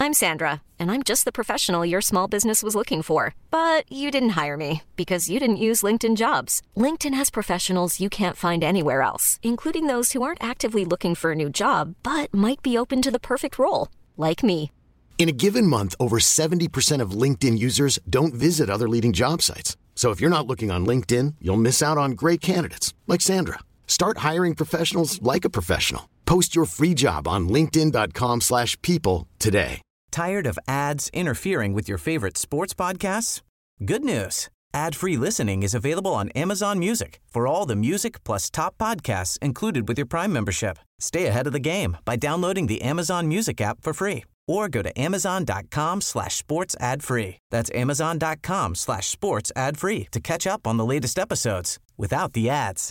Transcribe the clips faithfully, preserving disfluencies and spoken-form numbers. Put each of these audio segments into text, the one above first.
I'm Sandra, and I'm just the professional your small business was looking for. But you didn't hire me because you didn't use LinkedIn Jobs. LinkedIn has professionals you can't find anywhere else, including those who aren't actively looking for a new job, but might be open to the perfect role, like me. In a given month, over seventy percent of LinkedIn users don't visit other leading job sites. So if you're not looking on LinkedIn, you'll miss out on great candidates like Sandra. Start hiring professionals like a professional. Post your free job on linkedin dot com slash people today. Tired of ads interfering with your favorite sports podcasts? Good news. Ad-free listening is available on Amazon Music for all the music plus top podcasts included with your Prime membership. Stay ahead of the game by downloading the Amazon Music app for free or go to amazon dot com slash sports ad free. That's amazon dot com slash sports ad free to catch up on the latest episodes without the ads.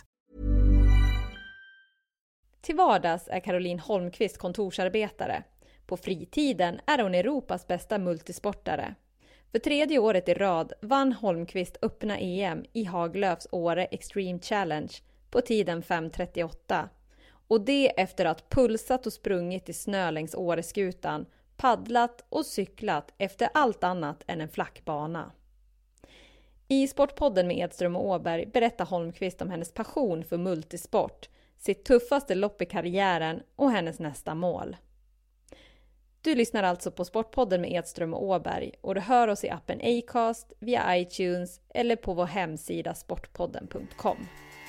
Till vardags är Caroline Holmqvist kontorsarbetare. På fritiden är hon Europas bästa multisportare. För tredje året i rad vann Holmqvist öppna E M i Haglöfs Åre Extreme Challenge på tiden fem trettioåtta. Och det efter att pulsat och sprungit i snö längs Åreskutan, paddlat och cyklat efter allt annat än en flackbana. I Sportpodden med Edström och Åberg berättar Holmqvist om hennes passion för multisport, sitt tuffaste lopp i karriären och hennes nästa mål. Du lyssnar alltså på Sportpodden med Edström och Åberg och du hör oss i appen Acast, via iTunes eller på vår hemsida sportpodden punkt com.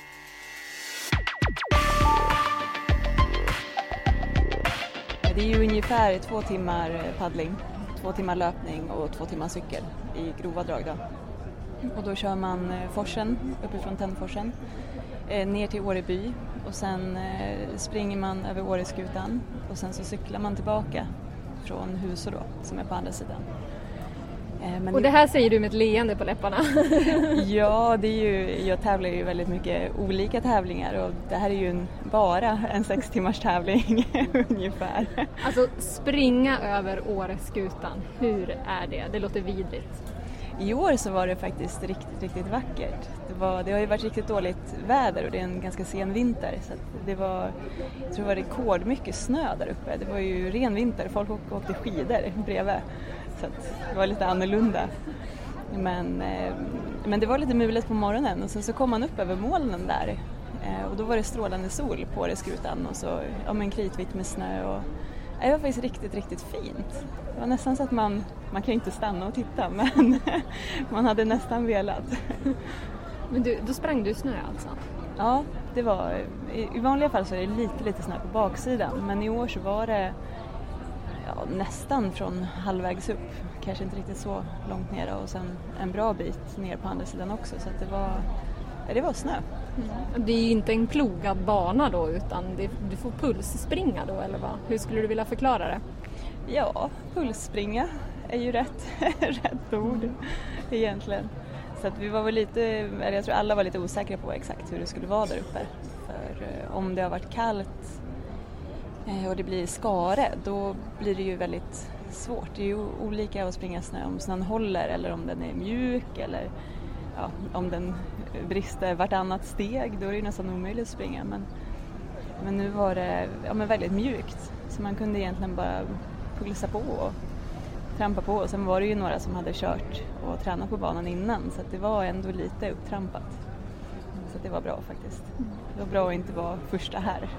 Det är ju ungefär två timmar paddling, två timmar löpning och två timmar cykel i grova drag då. Och då kör man forsen, uppifrån Tännforsen, ner till Åreby och sen springer man över Åreskutan och sen så cyklar man tillbaka från Huså då, som är på andra sidan. Men och det här säger du med ett leende på läpparna? Ja, det är ju, jag tävlar ju väldigt mycket olika tävlingar och det här är ju en, bara en sex timmars tävling ungefär. Alltså springa över Åreskutan, hur är det? Det låter vidrigt. I år så var det faktiskt riktigt, riktigt vackert. Det, var, det har ju varit riktigt dåligt väder och det är en ganska sen vinter. Så att det var, jag tror det var rekordmycket snö där uppe. Det var ju ren vinter, folk åkte skidor bredvid. Så att det var lite annorlunda. Men, eh, men det var lite mulet på morgonen och sen så kom man upp över molnen där. Eh, och då var det strålande sol på Åreskutan och så ja, men kritvitt med snö. Och, ja, det var faktiskt riktigt, riktigt fint. Det var nästan så att man, man kan inte stanna och titta, men man hade nästan velat. Men du, då sprang du snö alltså? Ja, det var, i, i vanliga fall så är det lite, lite snö på baksidan, men i år så var det ja, nästan från halvvägs upp, kanske inte riktigt så långt ner och sen en bra bit ner på andra sidan också, så att det var, ja, det var snö. Mm. Det är ju inte en plogad bana då, utan det, du får pulsspringa då, eller vad? Hur skulle du vilja förklara det? Ja, pulsspringa är ju rätt, rätt ord egentligen. Så att vi var väl lite, eller jag tror alla var lite osäkra på exakt hur det skulle vara där uppe. För om det har varit kallt och det blir skare, då blir det ju väldigt svårt. Det är ju olika att springa snö, om snön håller eller om den är mjuk eller ja, om den brister vartannat steg, då är det ju nästan omöjligt att springa. Men, men nu var det ja, men väldigt mjukt, så man kunde egentligen bara pulsa på och trampa på. Och sen var det ju några som hade kört och tränat på banan innan, så att det var ändå lite upptrampat. Så att det var bra faktiskt. Det var bra att inte vara första här.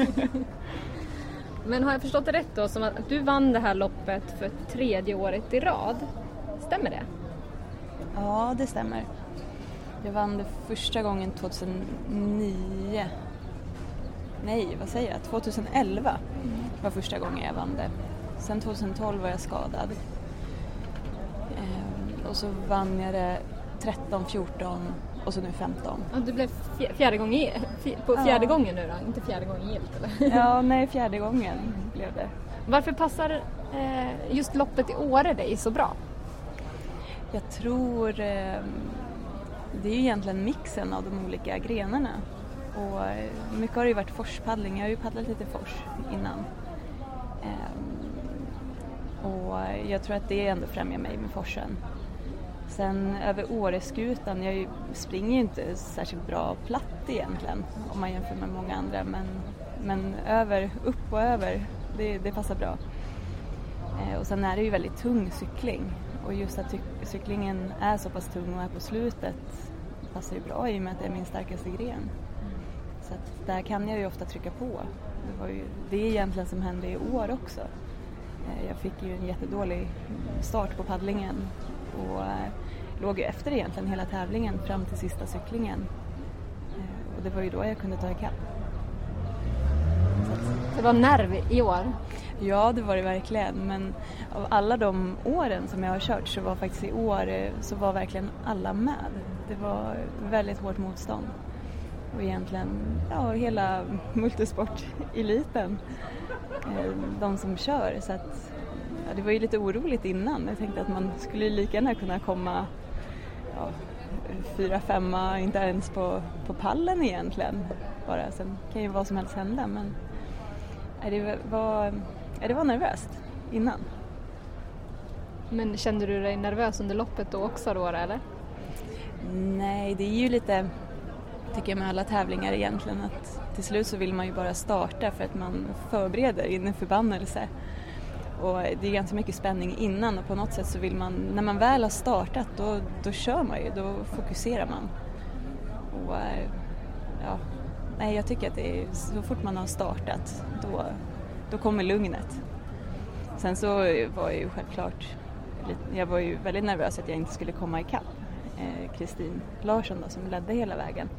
Men har jag förstått det rätt då, som att du vann det här loppet för tredje året i rad? Stämmer det? Ja, det stämmer. Jag vann det första gången tjugohundranio. Nej, vad säger jag? tjugoelva var första gången jag vann det. Sen tjugotolv var jag skadad. Ehm, och så vann jag det tretton, fjorton och så nu femton. Ja, du blev fjärde gången, på fjärde ja. gången nu då? Inte fjärde gången helt, eller? Ja, nej, fjärde gången blev det. Varför passar eh, just loppet i Åre dig så bra? Jag tror eh, det är ju egentligen mixen av de olika grenarna. Och eh, mycket har det ju varit forspaddling. Jag har ju paddlat lite fors innan. Eh, och jag tror att det ändå främjar mig med forsen. Sen över Åreskutan, jag springer ju inte särskilt bra platt egentligen om man jämför med många andra. Men, men över, upp och över, det, det passar bra. Och sen är det ju väldigt tung cykling. Och just att cyklingen är så pass tung och är på slutet passar ju bra i och med att det är min starkaste gren. Så att där kan jag ju ofta trycka på. Det var ju det är egentligen som hände i år också. Jag fick ju en jättedålig start på paddlingen och låg ju efter egentligen hela tävlingen fram till sista cyklingen. Och det var ju då jag kunde ta ikapp. Det var nerv i år? Ja, det var det verkligen. Men av alla de åren som jag har kört så var faktiskt i år så var verkligen alla med. Det var väldigt hårt motstånd. Och egentligen ja, hela multisporteliten. De som kör. Så att, ja, det var ju lite oroligt innan. Jag tänkte att man skulle lika gärna kunna komma ja, fyra, femma, inte ens på, på pallen egentligen. Bara. Sen kan ju vad som helst hända. Men det var, det var nervöst innan. Men kände du dig nervös under loppet då också då, eller? Nej, det är ju lite, tycker jag med alla tävlingar egentligen, att till slut så vill man ju bara starta för att man förbereder in en förbannelse. Och det är ganska mycket spänning innan och på något sätt så vill man, när man väl har startat då, då kör man ju, då fokuserar man. Och ja, nej, jag tycker att det är, så fort man har startat då, då kommer lugnet. Sen så var jag ju självklart, jag var ju väldigt nervös att jag inte skulle komma ikapp Kristin Larsson då, som ledde hela vägen.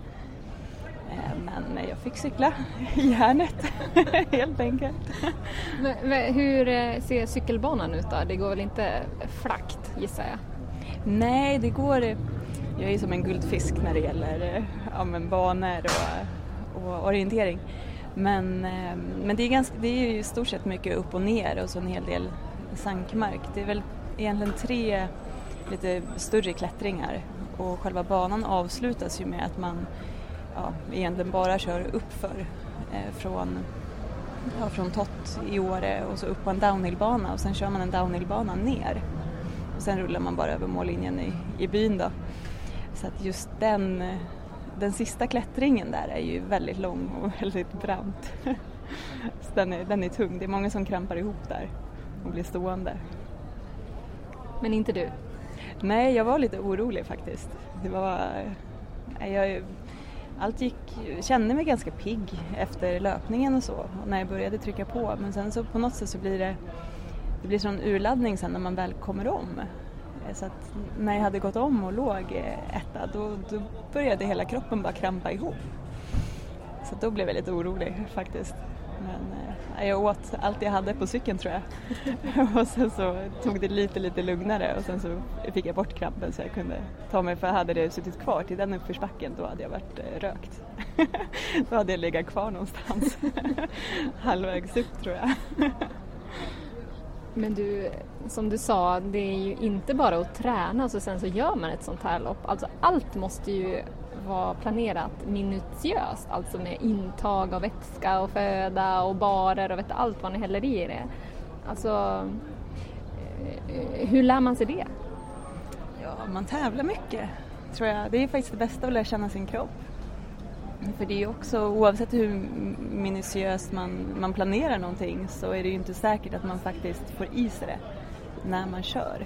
Men jag fick cykla i järnet helt enkelt. Men, men hur ser cykelbanan ut då? Det går väl inte flackt, gissar jag? Nej, det går. Jag är som en guldfisk när det gäller ja, men banor och, och orientering. Men, men det är ganska, det är ju i stort sett mycket upp och ner och så en hel del sankmark. Det är väl egentligen tre lite större klättringar och själva banan avslutas ju med att man ja, egentligen bara kör uppför eh, från, ja, från Tott i Åre och så upp på en downhillbana och sen kör man en downhillbana ner och sen rullar man bara över mållinjen i, i byn då. Så att just den, den sista klättringen där är ju väldigt lång och väldigt brant. Så den är, den är tung, det är många som krampar ihop där och blir stående. Men inte du? Nej, jag var lite orolig faktiskt. Det var, jag, allt gick, kände mig ganska pigg efter löpningen och så. Och när jag började trycka på. Men sen så på något sätt så blir det, det blir sån urladdning sen när man väl kommer om. Så att när jag hade gått om och låg etta, då, då började hela kroppen bara krampa ihop. Så då blev jag lite orolig faktiskt. Men eh, jag åt allt jag hade på cykeln tror jag. Och sen så tog det lite lite lugnare och sen så fick jag bort krampen så jag kunde ta mig, för hade det suttit kvar till den uppförsbacken då hade jag varit eh, rökt. Då hade jag legat kvar någonstans. Halvvägs upp tror jag. Men du, som du sa, det är ju inte bara att träna och sen så gör man ett sånt här lopp. Alltså allt måste ju vara planerat minutiöst, alltså med intag av vätska och föda och barer och vet allt vad ni häller i det. Alltså, hur lär man sig det? Ja, man tävlar mycket, tror jag. Det är faktiskt det bästa att lära känna sin kropp. För det är ju också, oavsett hur minutiöst man, man planerar någonting så är det ju inte säkert att man faktiskt får i sig det när man kör.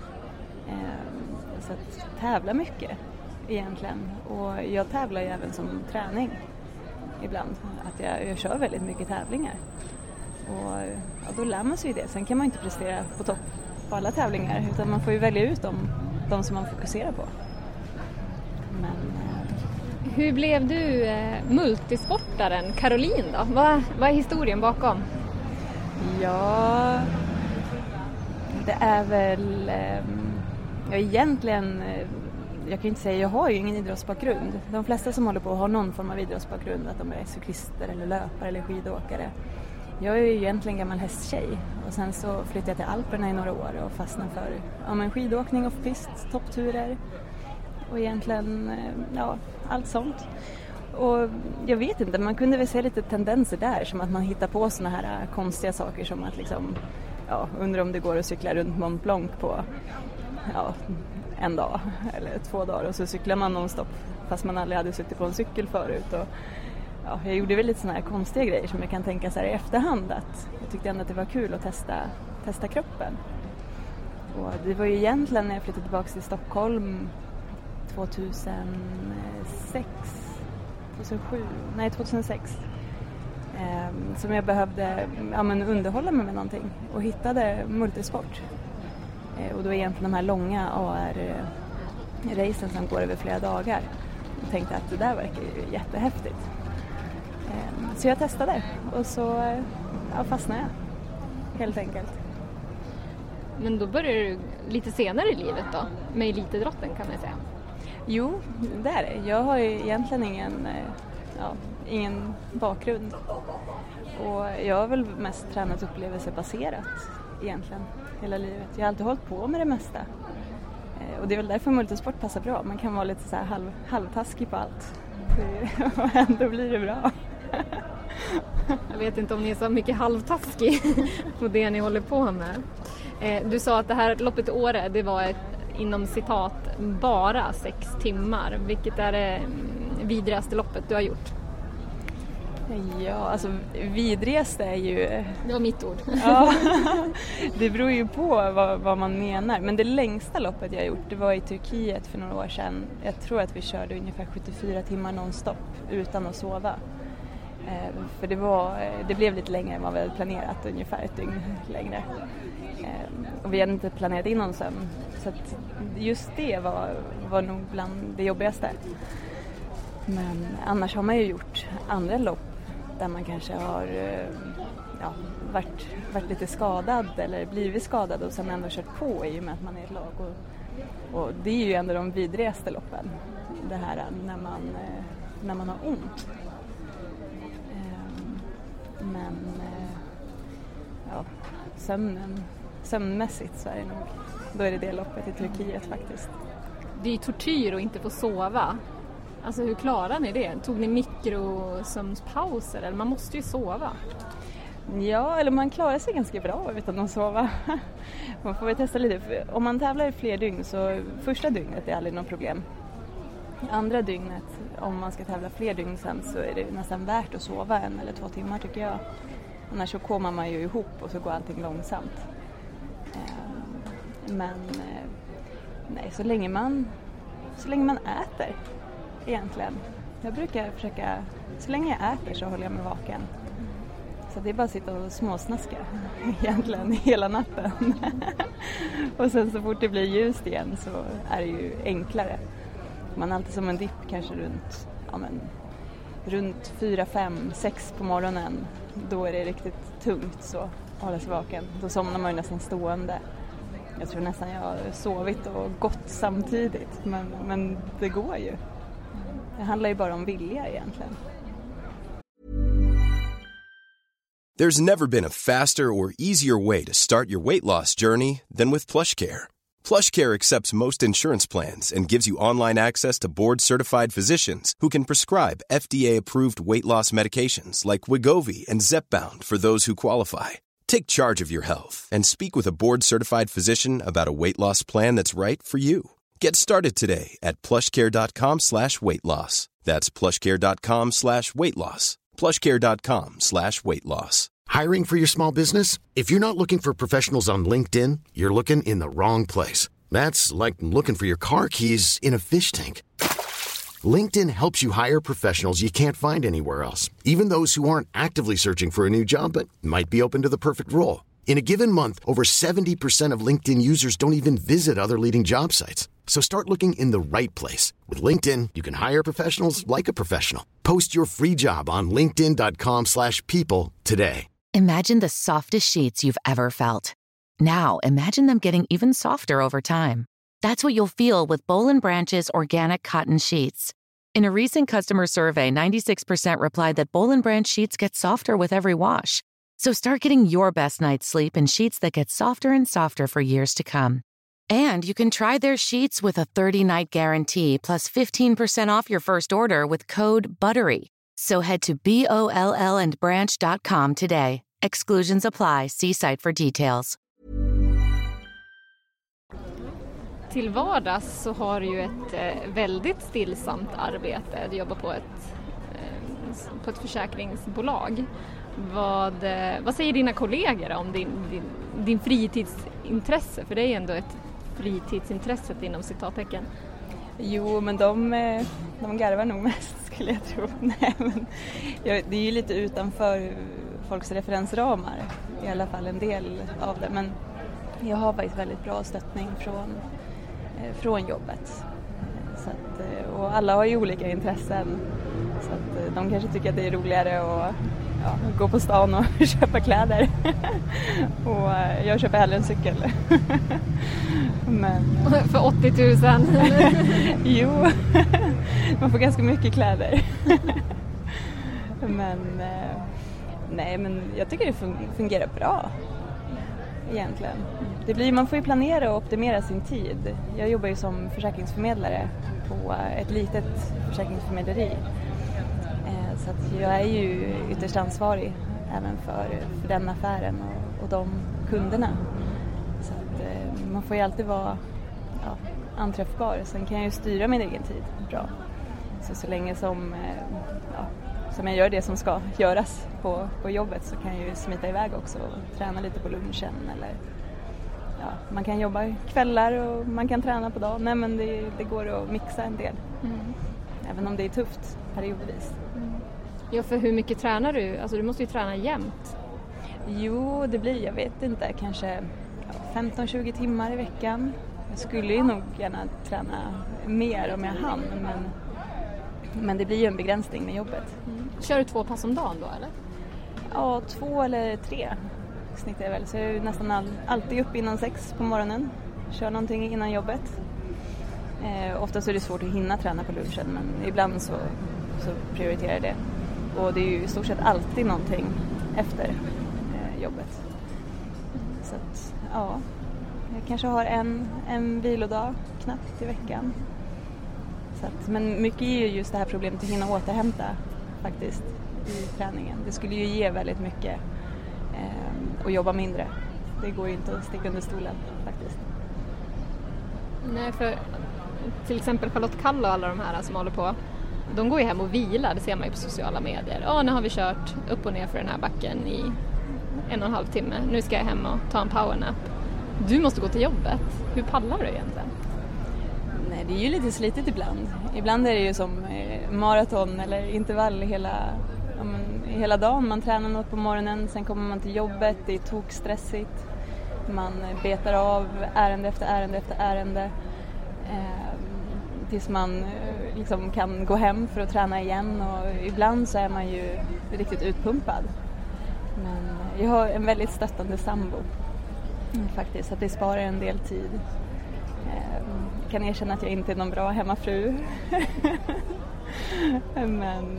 Så att tävla mycket egentligen. Och jag tävlar ju även som träning ibland. Att jag, jag kör väldigt mycket tävlingar. Och ja, då lär man sig det. Sen kan man inte prestera på topp på alla tävlingar. Utan man får ju välja ut dem, de som man fokuserar på. Men... Hur blev du eh, multisportaren Caroline då? Vad, vad är historien bakom? Ja, det är väl... Eh, ja, egentligen... Eh, jag kan inte säga, jag har ju ingen idrottsbakgrund. De flesta som håller på har någon form av idrottsbakgrund. Att de är cyklister eller löpare eller skidåkare. Jag är ju egentligen gammal hästtjej. Och sen så flyttade jag till Alperna i några år och fastnade för ja, men skidåkning, off-pist, toppturer. Och egentligen, ja, allt sånt. Och jag vet inte, man kunde väl se lite tendenser där. Som att man hittar på såna här konstiga saker som att liksom, ja, undrar om det går att cykla runt Mont Blanc på ja, en dag eller två dagar. Och så cyklar man nonstop fast man aldrig hade suttit på en cykel förut. Och, ja, jag gjorde väl lite såna här konstiga grejer som jag kan tänka så här i efterhand. Att jag tyckte ändå att det var kul att testa, testa kroppen. Och det var ju egentligen när jag flyttade tillbaka till Stockholm tjugohundrasex, tjugohundrasju, nej tjugohundrasex eh, som jag behövde ja, men underhålla mig med någonting och hittade multisport. Eh, och då är egentligen de här långa A R-racen som går över flera dagar. Jag tänkte att det där verkar ju jättehäftigt. Eh, så jag testade och så ja, fastnade jag helt enkelt. Men då började du lite senare i livet då, med elitidrotten kan man säga. Jo, det är det. Jag har ju egentligen ingen, ja, ingen bakgrund. Och jag har väl mest tränat upplevelsebaserat egentligen hela livet. Jag har alltid hållit på med det mesta. Och det är väl därför multisport passar bra. Man kan vara lite så här halv, halvtaskig på allt. Och ändå blir det bra. Jag vet inte om ni är så mycket halvtaskig på det ni håller på med. Du sa att det här loppet i Åre, det var ett, inom citat, bara sex timmar. Vilket är det vidrigaste loppet du har gjort? Ja, alltså vidrigaste är ju... Det var mitt ord. Ja, det beror ju på vad, vad man menar. Men det längsta loppet jag har gjort, det var i Turkiet för några år sedan. Jag tror att vi körde ungefär sjuttiofyra timmar nonstop utan att sova. Eh, för det, var, det blev lite längre än vad vi hade planerat, ungefär ett dygn längre. Eh, och vi hade inte planerat in någon sömn. Så att just det var, var nog bland det jobbigaste. Men annars har man ju gjort andra lopp där man kanske har ja, varit, varit lite skadad eller blivit skadad och sen ändå kört på i och med att man är ett lag. Och, och det är ju ändå de vidrigaste loppen, det här när man, när man har ont. Men ja, sömnen, sömnmässigt så är det nog, då är det det loppet i Turkiet faktiskt. Det är ju tortyr att inte få sova. Alltså hur klarar ni det? Tog ni mikrosömnspauser eller man måste ju sova? Ja, eller man klarar sig ganska bra utan att sova. Man får väl testa lite. Om man tävlar i fler dygn så första dygnet är aldrig något problem. Andra dygnet, om man ska tävla fler dygn sen så är det nästan värt att sova en eller två timmar tycker jag. Annars så kommer man ju ihop och så går allting långsamt. Men nej, så länge man, så länge man äter egentligen. Jag brukar försöka, så länge jag äter så håller jag mig vaken. Så det är bara att sitta och småsnaska egentligen hela natten. Och sen så fort det blir ljust igen så är det ju enklare. Man är alltid som en dipp kanske runt, ja men, runt fyra, fem, sex på morgonen. Då är det riktigt tungt så att hålla sig vaken. Då somnar man ju nästan stående. Jag tror nästan jag har sovit och gått samtidigt. Men, men det går ju. Det handlar ju bara om vilja egentligen. There's never been a faster or easier way to start your weight loss journey than with PlushCare. PlushCare accepts most insurance plans and gives you online access to board-certified physicians who can prescribe F D A-approved weight loss medications like Wegovy and Zepbound for those who qualify. Take charge of your health and speak with a board-certified physician about a weight loss plan that's right for you. Get started today at plushcare.com slash weight loss. That's plushcare.com slash weight loss. plushcare.com slash weight loss. Hiring for your small business? If you're not looking for professionals on LinkedIn, you're looking in the wrong place. That's like looking for your car keys in a fish tank. LinkedIn helps you hire professionals you can't find anywhere else, even those who aren't actively searching for a new job but might be open to the perfect role. In a given month, over seventy percent of LinkedIn users don't even visit other leading job sites. So start looking in the right place. With LinkedIn, you can hire professionals like a professional. Post your free job on linkedin.com slash people today. Imagine the softest sheets you've ever felt. Now, imagine them getting even softer over time. That's what you'll feel with Boll and Branch's organic cotton sheets. In a recent customer survey, ninety-six percent replied that Boll and Branch sheets get softer with every wash. So start getting your best night's sleep in sheets that get softer and softer for years to come. And you can try their sheets with a thirty-night guarantee plus fifteen percent off your first order with code BUTTERY. So head to B O L L and branch dot com today. Exclusions apply. See site for details. Till vardags så har du ju ett eh, väldigt stillsamt arbete. Du jobbar på ett, eh, på ett försäkringsbolag. Vad, vad säger dina kollegor om din, din, din fritidsintresse? För det är ändå ett fritidsintresse inom citattecken. Jo, men de, de garvar nog mest skulle jag tro. Nej, men det är ju lite utanför folks referensramar, i alla fall en del av det. Men jag har faktiskt väldigt bra stöttning från, från jobbet. Så att, och alla har ju olika intressen. Så att de kanske tycker att det är roligare att ja, gå på stan och köpa kläder. Och jag köper hellre en cykel. Men, för åttio tusen? Jo, man får ganska mycket kläder. Men nej, men jag tycker det fungerar bra egentligen. Det blir, man får ju planera och optimera sin tid. Jag jobbar ju som försäkringsförmedlare på ett litet försäkringsförmedleri. Så att jag är ju ytterst ansvarig även för, för den affären och, och de kunderna. Så att eh, man får ju alltid vara ja, anträffbar. Sen kan jag ju styra min egen tid bra. Så så länge som, eh, ja, som jag gör det som ska göras på, på jobbet så kan jag ju smita iväg också och träna lite på lunchen. Eller, ja, man kan jobba kvällar och man kan träna på dagen. Nej, men det, det går att mixa en del. Mm. Även om det är tufft periodvis. Mm. Ja, för hur mycket tränar du? Alltså du måste ju träna jämt. Jo, det blir, jag vet inte, kanske femton till tjugo timmar i veckan. Jag skulle ju nog gärna träna mer om jag hann, men, men det blir ju en begränsning med jobbet. Mm. Kör du två pass om dagen då, eller? Ja, två eller tre snittar jag väl. Så jag är nästan all, alltid upp innan sex på morgonen. Kör någonting innan jobbet. Eh, oftast är det svårt att hinna träna på lunchen, men ibland så, så prioriterar jag det. Och det är ju i stort sett alltid någonting efter eh, jobbet. Så att, ja, jag kanske har en, en vilodag knappt i veckan. Så att, men mycket är ju just det här problemet att hinna återhämta faktiskt i träningen. Det skulle ju ge väldigt mycket eh, och jobba mindre. Det går ju inte att sticka under stolen faktiskt. Nej, för till exempel Charlotte Kalla och alla de här som håller på, de går ju hem och vilar, det ser man ju på sociala medier. Ja, nu har vi kört upp och ner för den här backen i en och en halv timme. Nu ska jag hem och ta en powernap. Du måste gå till jobbet. Hur pallar du egentligen? Nej, det är ju lite slitigt ibland. Ibland är det ju som maraton eller intervall hela, ja, men, hela dagen. Man tränar något på morgonen, sen kommer man till jobbet, det är tokstressigt. Man betar av ärende efter ärende efter ärende. Eh, tills man liksom kan gå hem för att träna igen, och ibland så är man ju riktigt utpumpad. Men jag har en väldigt stöttande sambo mm, faktiskt, så att det sparar en del tid. Jag kan erkänna att jag inte är någon bra hemmafru. men,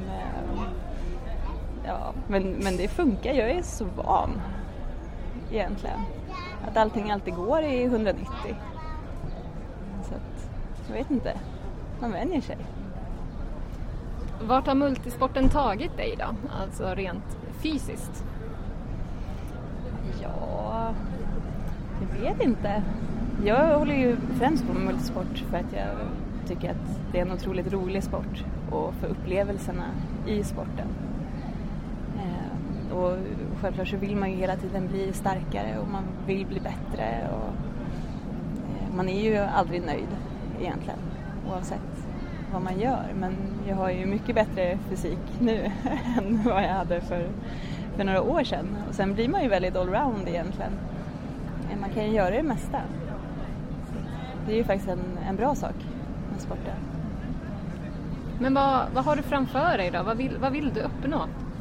ja, men, men det funkar, jag är så van egentligen. Att allting alltid går i hundranittio. Så att, jag vet inte. Man vänjer sig. Vart har multisporten tagit dig då? Alltså rent fysiskt? Ja, jag vet inte. Jag håller ju främst på med multisport för att jag tycker att det är en otroligt rolig sport och för upplevelserna i sporten. Eh, och självklart så vill man ju hela tiden bli starkare och man vill bli bättre. Och, eh, man är ju aldrig nöjd egentligen oavsett vad man gör. Men jag har ju mycket bättre fysik nu än vad jag hade för, för några år sedan. Och sen blir man ju väldigt allround egentligen. Man kan ju göra det mesta. Det är ju faktiskt en, en bra sak med sporten. Men vad, vad har du framför dig då? Vad vill, vad vill du uppnå?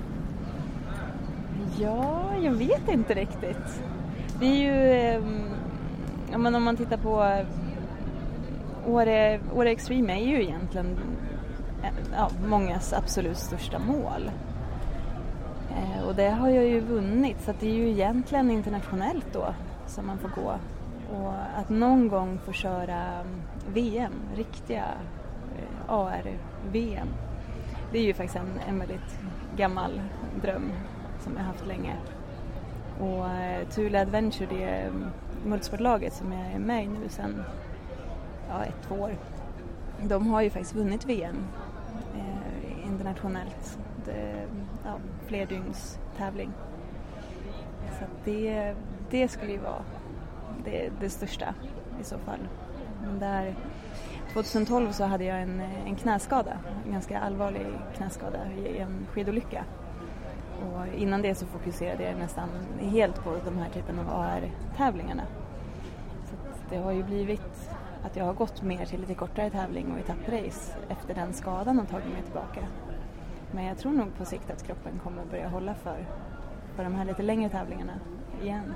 Ja, jag vet inte riktigt. Det är ju, ja, men om man tittar på Åre, Åre Extreme är ju egentligen ja, mångas absolut största mål. Eh, och det har jag ju vunnit, så att det är ju egentligen internationellt då som man får gå. Och att någon gång få köra V M, riktiga A R-V M, det är ju faktiskt en, en väldigt gammal dröm som jag har haft länge. Och uh, Thule Adventure, det multisportlaget som jag är med i nu sedan ja, ett, två år, de har ju faktiskt vunnit V M eh, internationellt eh, ja, flerdygns tävling. Så att det, det skulle ju vara det, det största i så fall. Men där, tjugohundratolv så hade jag en, en knäskada, en ganska allvarlig knäskada i en skidolycka. Och innan det så fokuserade jag nästan helt på de här typen av A R-tävlingarna. Så det har ju blivit att jag har gått mer till lite kortare tävling och etapprace efter den skadan och tagit mig tillbaka. Men jag tror nog på sikt att kroppen kommer börja hålla för, för de här lite längre tävlingarna igen.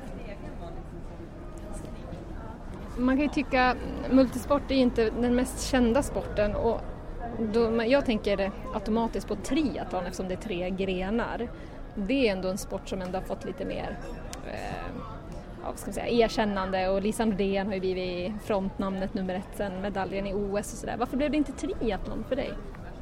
Man kan ju tycka att multisport är inte den mest kända sporten och då, jag tänker automatiskt på triathlon eftersom det är tre grenar. Det är ändå en sport som ändå har fått lite mer eh, ja, vad ska man säga, erkännande och Lisa Nordén har ju blivit frontnamnet nummer ett sen medaljen i O S och sådär. Varför blev det inte triathlon för dig?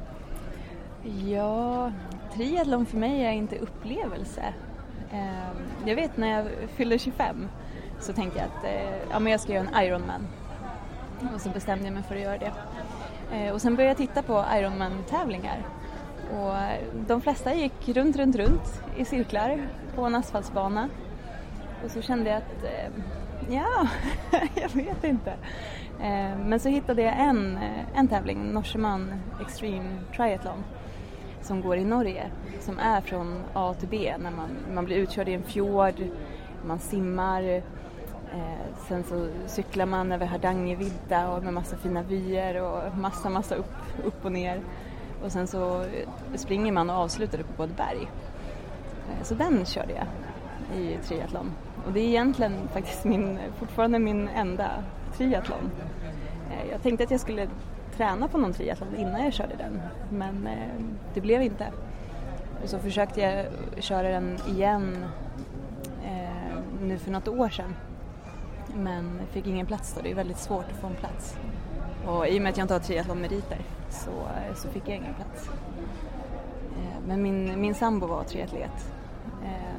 Ja, triathlon för mig är inte upplevelse. Eh, jag vet när jag fyllde tjugofem så tänkte jag att eh, ja, men jag ska göra en Ironman. Och så bestämde jag mig för att göra det. Eh, och sen började jag titta på Ironman-tävlingar. Och de flesta gick runt, runt, runt i cirklar på en asfaltsbana. Och så kände jag att, eh, ja, jag vet inte. Eh, men så hittade jag en, en tävling, Norseman Extreme Triathlon, som går i Norge. Som är från A till B, när man, man blir utkörd i en fjord, man simmar. Eh, sen så cyklar man över Hardangervidda och med massa fina vyer och massa, massa upp, upp och ner. Och sen så springer man och avslutar på både berg. Eh, så den körde jag i triathlon. Och det är egentligen faktiskt min, fortfarande min enda triathlon. Eh, jag tänkte att jag skulle träna på någon triathlon innan jag körde den. Men eh, det blev inte. Och så försökte jag köra den igen eh, nu för något år sedan. Men fick ingen plats då, det är väldigt svårt att få en plats. Och i och med att jag inte har triathlonmeriter så, så fick jag ingen plats. Eh, men min, min sambo var triatlet. Eh,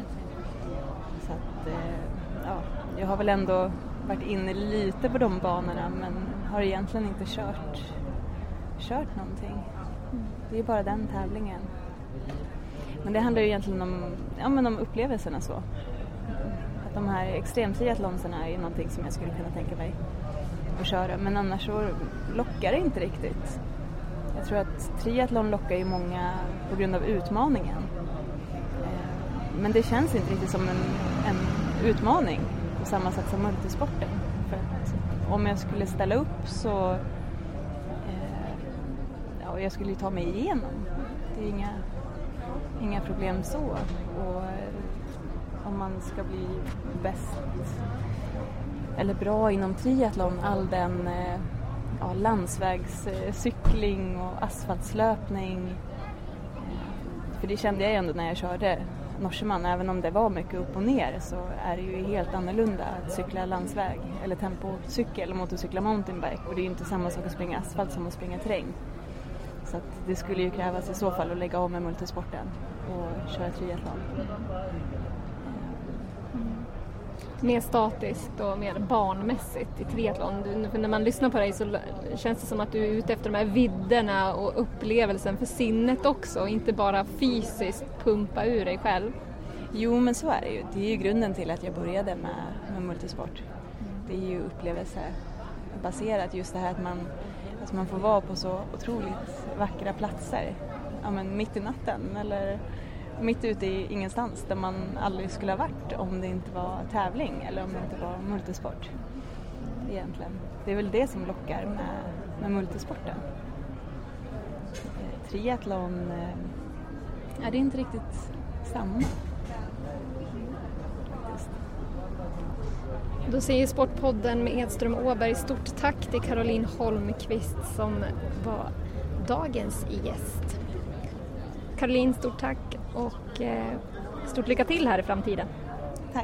så att, eh, ja, jag har väl ändå varit inne lite på de banorna men har egentligen inte kört, kört någonting. Det är bara den tävlingen. Men det handlar ju egentligen om, ja, men om upplevelserna så. De här extremtriathlonserna är någonting som jag skulle kunna tänka mig att köra. Men annars så lockar det inte riktigt. Jag tror att triathlon lockar ju många på grund av utmaningen. Men det känns inte riktigt som en, en utmaning på samma sätt som multisporten. För att om jag skulle ställa upp så eh, ja, jag skulle ju ta mig igenom. Det är inga, inga problem så. Och om man ska bli bäst eller bra inom triathlon, all den ja, landsvägscykling och asfaltslöpning. För det kände jag ändå när jag körde Norseman, även om det var mycket upp och ner så är det ju helt annorlunda att cykla landsväg eller tempocykel mot att cykla mountainbike. Och det är ju inte samma sak att springa asfalt som att springa terräng. Så att det skulle ju krävas i så fall att lägga av med multisporten och köra triathlon. Mer statiskt och mer barnmässigt i triathlon. Du, för när man lyssnar på dig så känns det som att du är ute efter de här vidderna och upplevelsen för sinnet också. Inte bara fysiskt pumpa ur dig själv. Jo, men så är det ju. Det är ju grunden till att jag började med, med multisport. Det är ju upplevelsebaserat. Just det här att man, att man får vara på så otroligt vackra platser. Ja, men mitt i natten eller mitt ute i ingenstans där man aldrig skulle ha varit om det inte var tävling eller om det inte var multisport egentligen. Det är väl det som lockar med, med multisporten. Triathlon är det inte riktigt samma. Då säger Sportpodden med Edström Åberg stort tack till Caroline Holmqvist som var dagens gäst. Caroline, stort tack och eh, stort lycka till här i framtiden. Tack.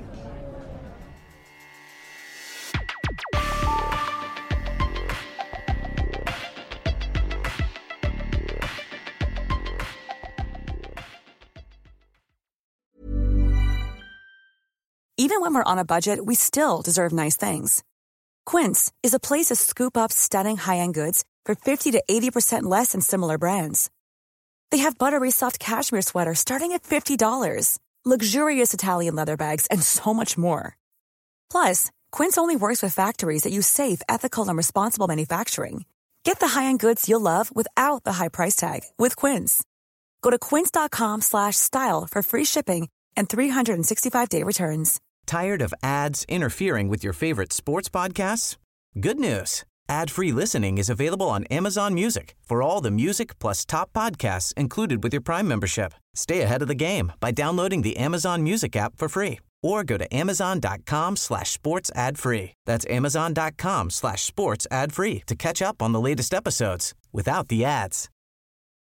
Even when we're on a budget, we still deserve nice things. Quince is a place to scoop up stunning high-end goods for fifty to eighty percent less than similar brands. They have buttery soft cashmere sweaters starting at fifty dollars, luxurious Italian leather bags, and so much more. Plus, Quince only works with factories that use safe, ethical, and responsible manufacturing. Get the high-end goods you'll love without the high price tag with Quince. Go to quince.com slash style for free shipping and three sixty-five day returns. Tired of ads interfering with your favorite sports podcasts? Good news. Ad-free listening is available on Amazon Music for all the music plus top podcasts included with your Prime membership. Stay ahead of the game by downloading the Amazon Music app for free or go to amazon.com slash sports ad free. That's amazon.com slash sports ad free to catch up on the latest episodes without the ads.